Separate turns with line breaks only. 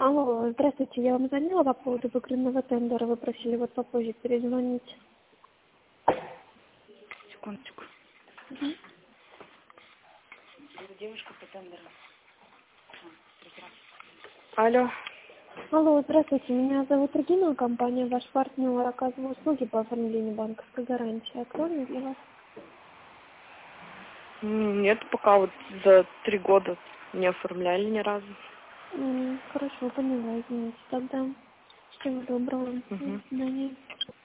Алло, здравствуйте, я вам звонила по поводу выигранного тендера. Вы просили вот попозже перезвонить.
Секундочку.
Угу.
Девушка по тендеру. Алло.
Алло, здравствуйте, меня зовут Регина, компания «Ваш партнер», оказываю услуги по оформлению банковской гарантии. Актуально для вас?
Нет, пока вот за 3 года не оформляли ни разу.
Хорошо, поняла, извините тогда. Всего доброго. До
Угу.
свидания.